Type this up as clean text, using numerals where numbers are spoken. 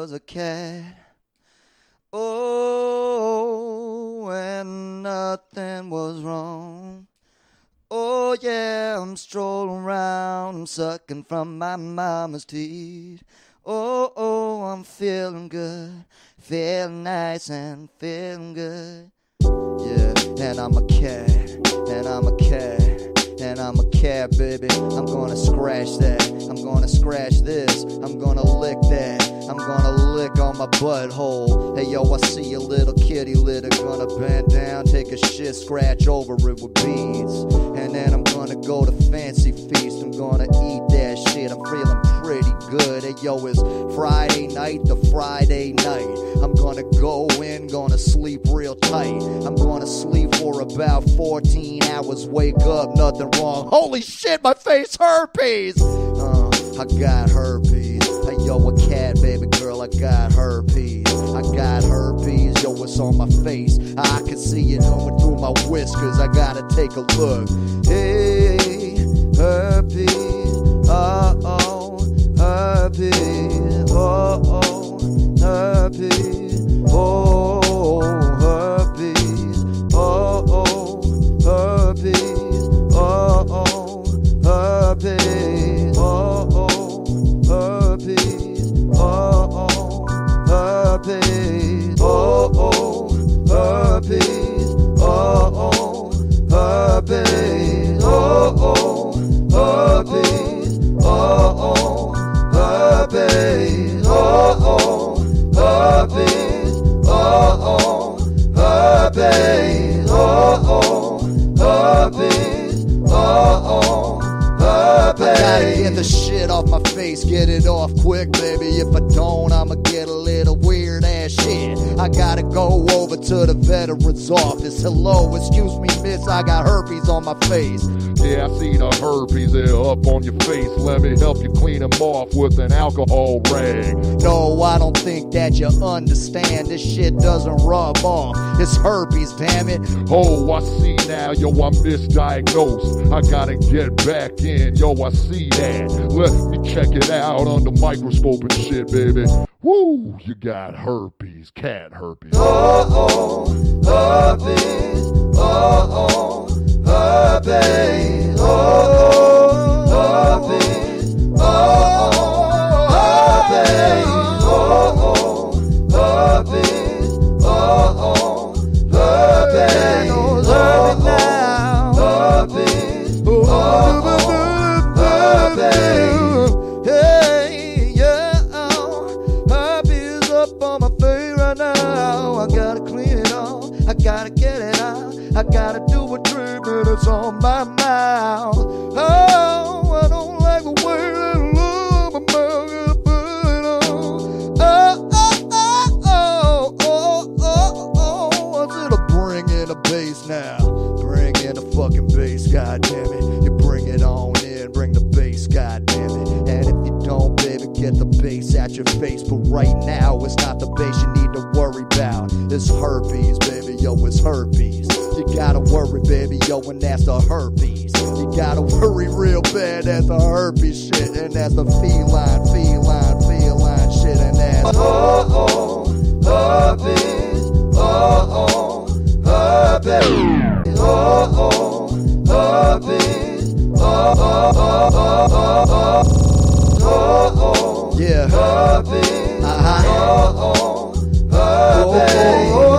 was a cat. Oh, and nothing was wrong. Oh, yeah, I'm strolling around, I'm sucking from my mama's teeth. Oh, I'm feeling good, feeling nice and feeling good. Yeah, and I'm a cat, and I'm a cat, and I'm a cat, baby. I'm gonna scratch that, I'm gonna scratch this, I'm gonna lick that, I'm gonna lick on my butthole. Hey yo, I see a little kitty litter, gonna bend down, take a shit, scratch over it with beads. And then I'm gonna go to Fancy Feast, I'm gonna eat that shit, I'm feeling pretty good. Hey yo, it's Friday night, the Friday night. I'm gonna go in, gonna sleep real tight. I'm gonna sleep for about 14 hours, wake up, nothing wrong. Holy shit, my face herpes! I got herpes. Hey yo, a cat, baby girl, I got herpes. I got herpes, yo, it's on my face. I can see it going through my whiskers, I gotta take a look. Hey, herpes, uh-oh, herpes, uh-oh, herpes, oh, herpes, uh-oh, herpes, uh-oh, herpes, uh-oh, herpes, uh-oh, herpes, uh-oh, herpes, uh-oh, herpes, uh-oh, herpes, uh-oh, herpes, uh-oh, herpes, uh-oh, herpes, uh-oh, herpes, uh-oh, herpes. I gotta get the shit off my face, get it off quick, baby. If I don't, I'ma get a little weird ass shit. I gotta go over to the veteran's office. Hello, excuse me, miss, I got herpes on my face. Yeah, I see the herpes there up on your face. Let me help you clean them off with an alcohol rag. No, I don't think that you understand. This shit doesn't rub off. It's herpes, damn it. Oh, I see now, yo, I'm misdiagnosed. I gotta get back in, yo, I see that. Let me check it out under microscope and shit, baby. Woo, you got herpes, cat herpes. Oh, herpes, oh, herpes, oh, herpes, oh, herpes, oh, herpes, oh, herpes, herpes, herpes, hey, yeah, herpes up on my face right now. I gotta clean it off, I gotta get it out, I gotta do a treatment, it's on my mouth. Oh, I don't like the way that I love my mouth, gotta put it on. I should have bring in the bass now. Bring in the fucking bass, goddammit. You bring it on in, bring the bass, goddammit. And if you don't, baby, get the bass out your face. But right now, it's not the bass you need to worry about. It's herpes, baby, yo, it's herpes. You gotta worry, baby, yo, and that's the herpes. You gotta worry real bad, that's the herpes shit. And that's the feline shit. And that's herpes, herpes, herpes, yeah, herpes, herpes.